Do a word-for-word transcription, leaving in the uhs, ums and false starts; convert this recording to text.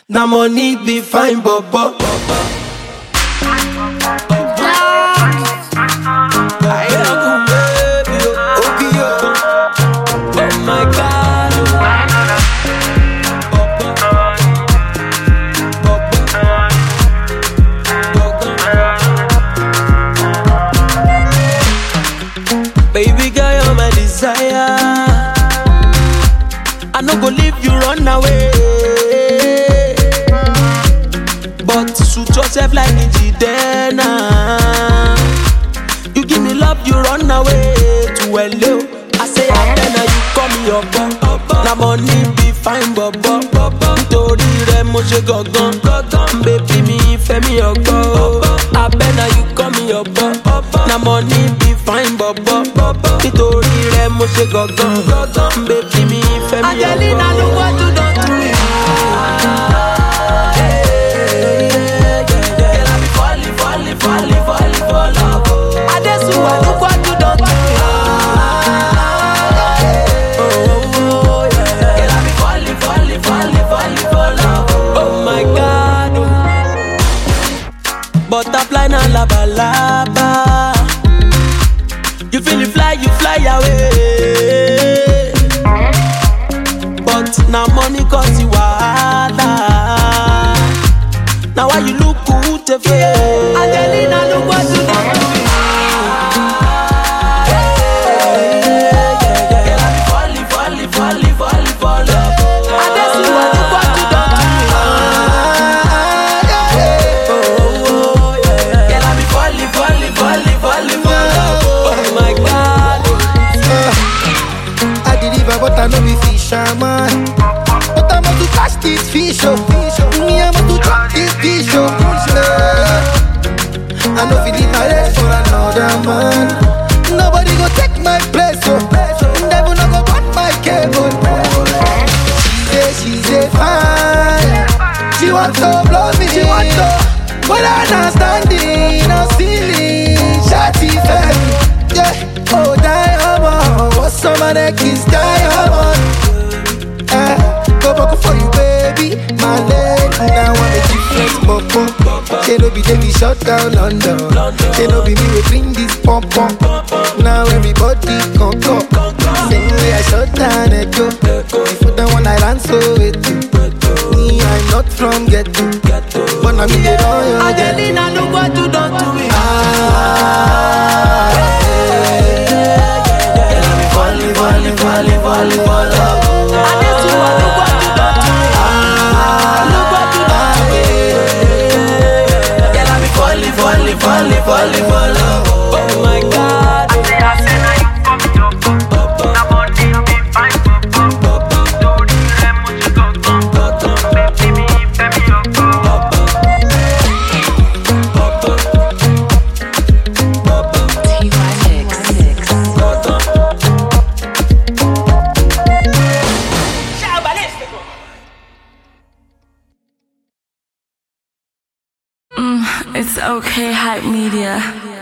Na money be fine, bobo. I love you, baby, oh, okay, oh. Oh my God, oh. Baby girl, you're my desire. I no go leave you run away. But suit yourself like Njidena. You give me love, you run away to hello. I say I better you call me your bum. Na money be fine, bobo. Nítorí rẹ̀ mo ṣe gangan. Baby mi fẹ́ mi ọgbọ́. I better you call me your bum. Na money be fine, bobo. Nítorí rẹ̀ mo ṣe gangan. Baby mi fẹ́ mi ọgbọ́. Angelina, look what you done to me. Falling, falling, falling for love. I just want look what you done to me. Oh, yeah. Girl, I be falling, falling, falling, falling for love. Oh my God. Butterfly na laba laba. You feel it fly, you fly away. But now money cause you wahala. Now why you look good to feel? Angelina, look what you done to me. Girl, I be falling, falling, falling, falling for love. I just want look what you done to me. Oh, yeah. Girl, I be falling, falling, falling, falling for love. Oh my God. I deliver, but I know be fisherman. But I want to catch this fish, oh. Me, I want to drop this fish, oh. I know if you my rest for another man. Nobody go take my place, oh. Never no go cut my cable. She say, she say fine. She want to blow me, she want to. But I not standing, no ceiling. Shawty fell, yeah. Oh, diamond, what's some of that kiss diamond? Eh, go back for you, baby, my lady. Now I'm a different popo. They no be they be shut down London. They no be me we bring this pump pump. Now everybody come come. Same way I shut down Echo. Before the one I ran so with you. Me I'm not from ghetto, but now me they know you. Angelina, look what you done to me. Ah, yeah, yeah, yeah. I be falling, falling, falling, falling for love. I just want look what you done to me. Look what you done to me. Girl, I be falling, falling, falling, falling for love. Oh my God. I say, I say, now you come me up. Na money be fine, bobo. Nítorí rẹ̀ mo ṣe gangan. Baby mi fẹ́ mi ọgbọ́. It's okay, hype media.